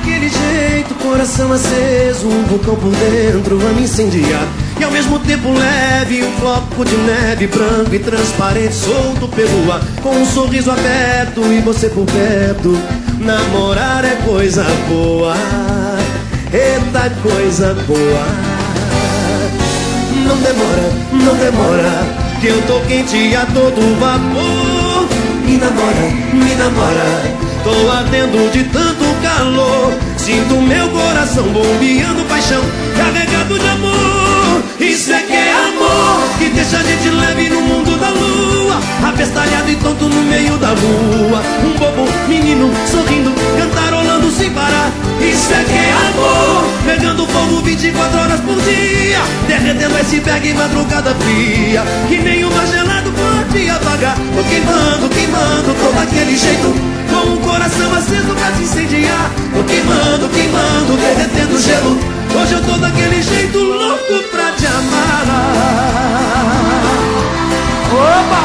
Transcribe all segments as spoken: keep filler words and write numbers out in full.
daquele jeito, coração aceso, um vulcão por dentro a me incendiar. E ao mesmo tempo leve, um floco de neve branco e transparente solto pelo ar, com um sorriso aberto e você por perto. Namorar é coisa boa, eita coisa boa. Não demora, não demora, que eu tô quente a todo vapor. Me namora, me namora, tô ardendo de tanto calor. Sinto meu coração bombeando paixão, carregado de amor. Isso é que é amor, que deixa a gente leve no mundo da lua, abestalhado e tonto no meio da rua. Um bobo menino sorrindo, cantarolando sem parar. Isso é que é amor, pegando fogo vinte e quatro horas por dia, derretendo iceberg em madrugada fria, que nenhuma gelado pode apagar. Tô queimando, queimando, tô daquele jeito, com o coração aceso pra te incendiar. Tô queimando, queimando, derretendo gelo. Hoje eu tô daquele jeito, louco pra te amar. Opa!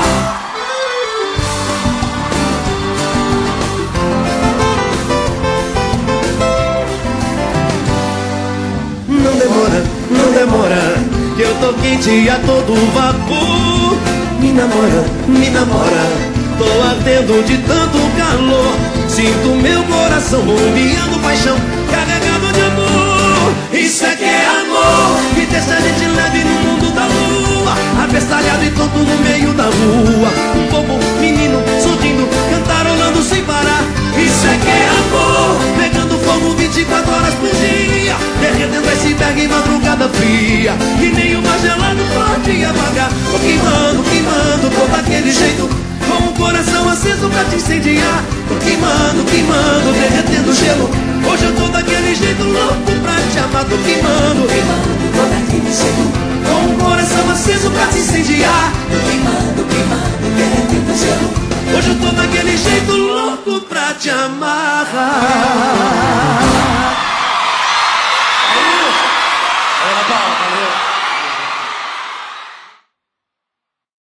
Não demora, não demora, que eu tô quente a todo vapor. Me namora, me namora, tô ardendo de tanto calor. Sinto meu coração bombeando paixão, carregado de amor. Isso é que é amor, que deixa a gente leve no mundo da lua, abestalhado e tonto no meio da rua. Um bobo menino sorrindo, cantarolando sem parar. Isso é que é amor, pegando fogo vinte e quatro horas por dia, derretendo iceberg em madrugada fria, que nenhuma gelado pode apagar. Tô queimando, queimando, tô daquele jeito, com o coração aceso pra te incendiar. Tô queimando, queimando, derretendo gelo. Hoje eu tô daquele jeito, louco pra te amar. Tô queimando, queimando, tô daquele jeito, com o coração aceso pra te incendiar. Tô queimando, queimando, derretendo gelo. Hoje eu tô daquele jeito, louco pra te amar.